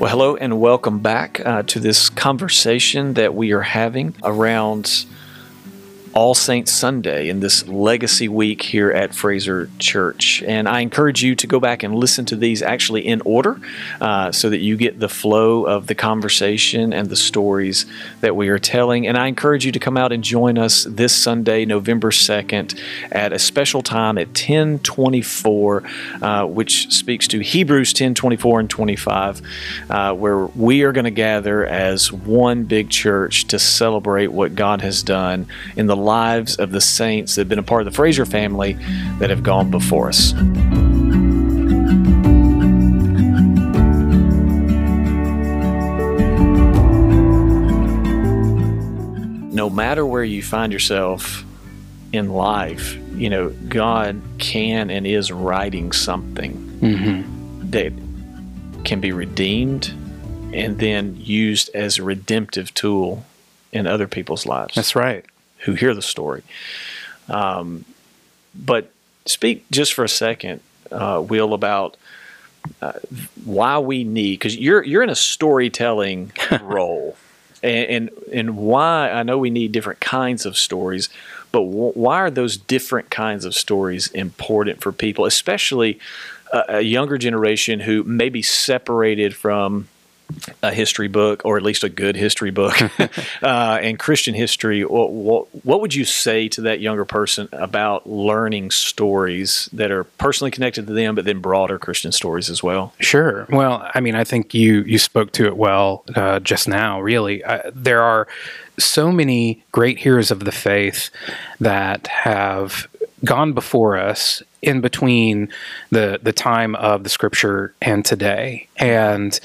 Well, hello and welcome back to this conversation that we are having around All Saints Sunday in this Legacy Week here at Fraser Church. And I encourage you to go back and listen to these actually in order so that you get the flow of the conversation and the stories that we are telling. And I encourage you to come out and join us this Sunday, November 2nd, at a special time at 10:24, which speaks to Hebrews 10:24 and 25, where we are going to gather as one big church to celebrate what God has done in the lives of the saints that have been a part of the Fraser family that have gone before us. No matter where you find yourself in life, God can and is writing something that can be redeemed and then used as a redemptive tool in other people's lives. That's right. Who hear the story. But speak just for a second, Will, about why we need, because you're in a storytelling role, and why I know we need different kinds of stories, but why are those different kinds of stories important for people, especially a younger generation who may be separated from a history book, or at least a good history book, and Christian history? What would you say to that younger person about learning stories that are personally connected to them, but then broader Christian stories as well? Sure. Well, I think you spoke to it well just now, really. There are so many great heroes of the faith that have gone before us in between the time of the Scripture and today. And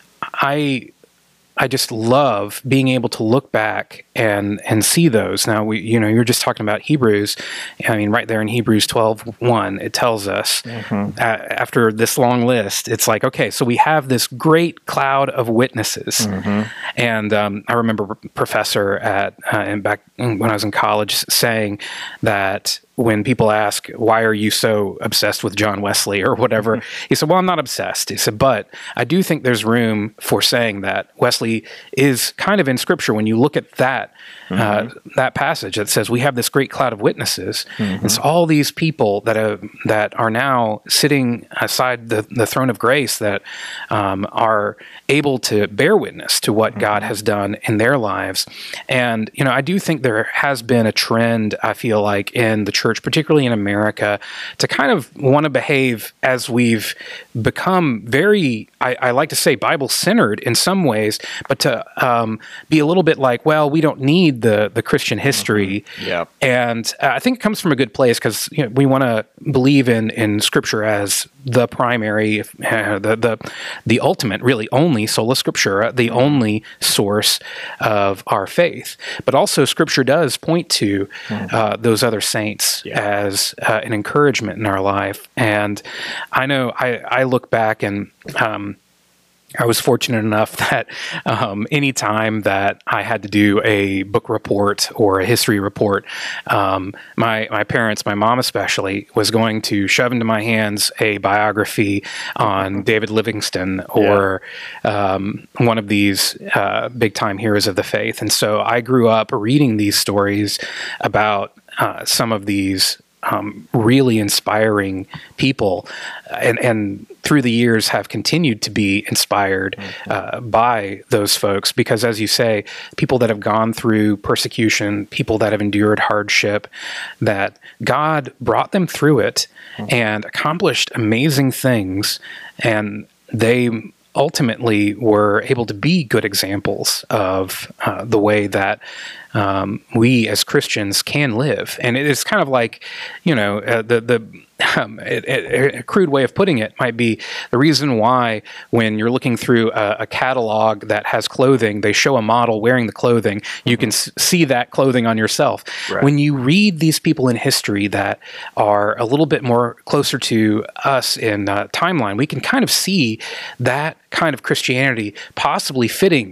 I just love being able to look back and see those. Now, you're just talking about Hebrews. Right there in Hebrews 12:1, it tells us after this long list, it's like, okay, so we have this great cloud of witnesses. And I remember a professor back when I was in college saying that when people ask, why are you so obsessed with John Wesley or whatever, he said, well, I'm not obsessed. He said, but I do think there's room for saying that Wesley is kind of in Scripture. When you look at that passage that says we have this great cloud of witnesses, it's all these people that are now sitting aside the throne of grace that are able to bear witness to what God has done in their lives. And I do think there has been a trend, I feel like, in the church, particularly in America, to kind of want to behave as we've become very, I like to say, Bible-centered in some ways, but to be a little bit like, well, we don't need the Christian history. And I think it comes from a good place, because we want to believe in Scripture as the primary, the ultimate, really only sola Scriptura, the only source of our faith. But also, Scripture does point to those other saints as an encouragement in our life. And I know I look back and I was fortunate enough that any time that I had to do a book report or a history report, my parents, my mom especially, was going to shove into my hands a biography on David Livingstone or one of these big-time heroes of the faith. And so I grew up reading these stories about some of these really inspiring people, and through the years have continued to be inspired by those folks, because, as you say, people that have gone through persecution, people that have endured hardship, that God brought them through it and accomplished amazing things, and they ultimately were able to be good examples of the way that we as Christians can live. And it is kind of like, a crude way of putting it might be the reason why when you're looking through a catalog that has clothing, they show a model wearing the clothing, you can see that clothing on yourself. Right. When you read these people in history that are a little bit more closer to us in timeline, we can kind of see that kind of Christianity possibly fitting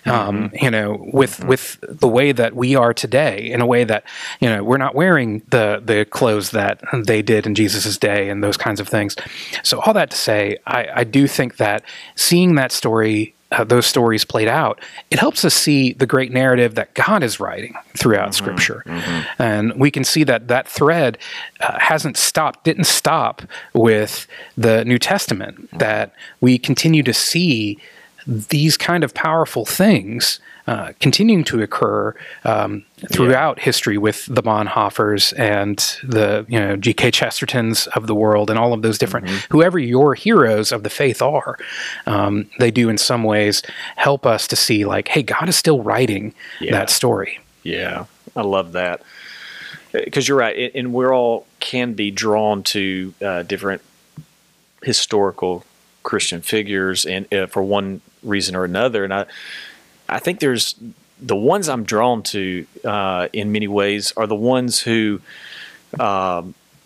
with the way that we are today, in a way that, we're not wearing the clothes that they did in Jesus' day and those kinds of things. So all that to say, I do think that seeing that story those stories played out, it helps us see the great narrative that God is writing throughout Scripture. And we can see that thread didn't stop with the New Testament, that we continue to see these kind of powerful things continuing to occur throughout history with the Bonhoeffers and the G.K. Chestertons of the world and all of those different, whoever your heroes of the faith are, they do in some ways help us to see like, hey, God is still writing that story. Yeah, I love that. Because you're right, and we're all can be drawn to different historical Christian figures, and for one reason or another, and I think there's the ones I'm drawn to in many ways are the ones who I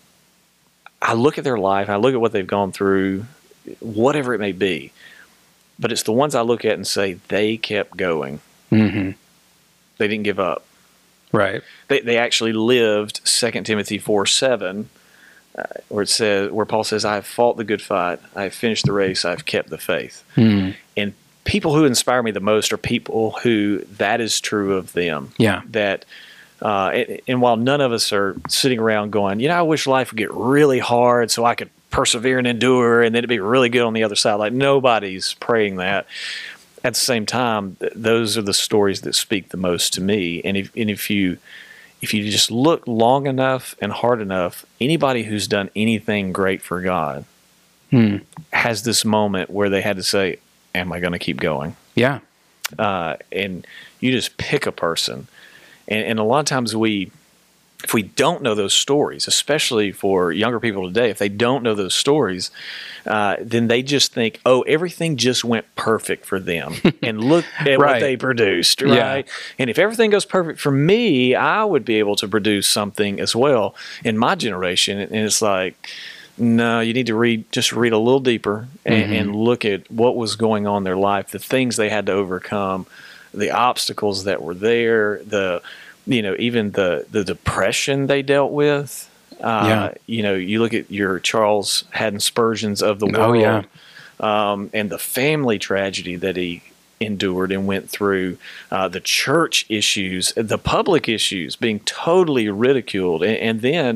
look at their life, I look at what they've gone through, whatever it may be, but it's the ones I look at and say they kept going. They didn't give up. Right. They actually lived 2 Timothy 4:7, where Paul says, "I have fought the good fight, I have finished the race, I have kept the faith." And people who inspire me the most are people who that is true of them. Yeah. That, and while none of us are sitting around going, I wish life would get really hard so I could persevere and endure, and then it'd be really good on the other side. Like nobody's praying that. At the same time, those are the stories that speak the most to me. And if you just look long enough and hard enough, anybody who's done anything great for God has this moment where they had to say, am I going to keep going? Yeah. And you just pick a person. And a lot of times if we don't know those stories, especially for younger people today, if they don't know those stories, then they just think, oh, everything just went perfect for them. And look at what they produced, right? Yeah. And if everything goes perfect for me, I would be able to produce something as well in my generation. And it's like, no, you need to read a little deeper and look at what was going on in their life, the things they had to overcome, the obstacles that were there, even the depression they dealt with. You look at your Charles Haddon Spurgeons of the world, and the family tragedy that he endured and went through, the church issues, the public issues, being totally ridiculed, and then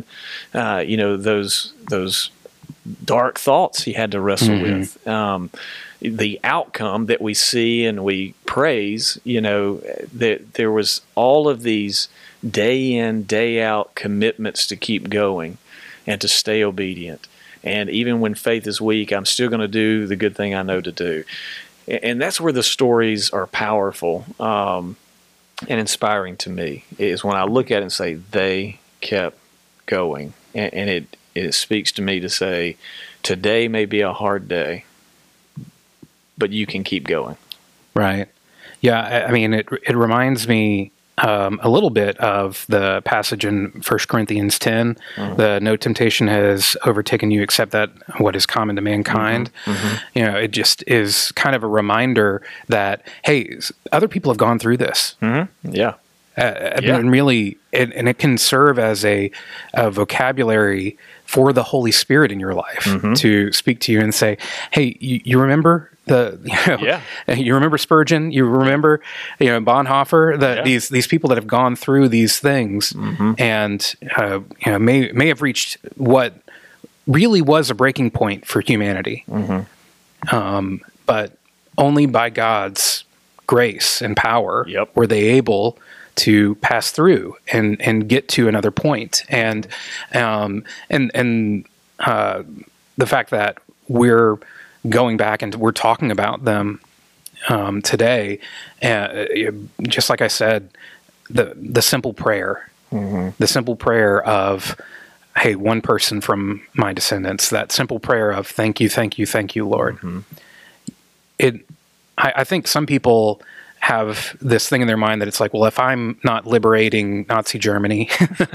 those dark thoughts he had to wrestle with. The outcome that we see and we praise, that there was all of these day in, day out commitments to keep going and to stay obedient. And even when faith is weak, I'm still going to do the good thing I know to do. And that's where the stories are powerful and inspiring to me, is when I look at it and say, they kept going. And it speaks to me to say, today may be a hard day, but you can keep going. Right. Yeah, I mean, it reminds me a little bit of the passage in 1 Corinthians 10, the no temptation has overtaken you except that what is common to mankind. It just is kind of a reminder that, hey, other people have gone through this. Yeah. And really, and it can serve as a vocabulary for the Holy Spirit in your life to speak to you and say, hey, you remember you remember Spurgeon, you remember Bonhoeffer, these people that have gone through these things and may have reached what really was a breaking point for humanity, but only by God's grace and power were they able to pass through and get to another point. And the fact that we're going back and we're talking about them today, just like I said, the simple prayer, the simple prayer of, hey, one person from my descendants, that simple prayer of thank you, Lord. I think some people have this thing in their mind that it's like, well, if I'm not liberating Nazi Germany,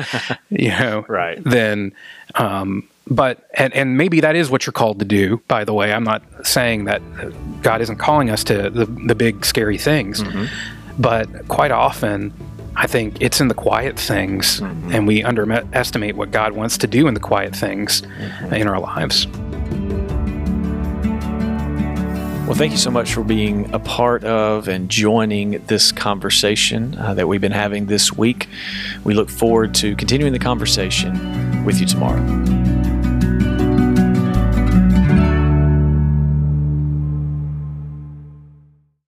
then, but maybe that is what you're called to do, by the way. I'm not saying that God isn't calling us to the big, scary things, but quite often, I think it's in the quiet things, and we underestimate what God wants to do in the quiet things in our lives. Well, thank you so much for being a part of and joining this conversation that we've been having this week. We look forward to continuing the conversation with you tomorrow.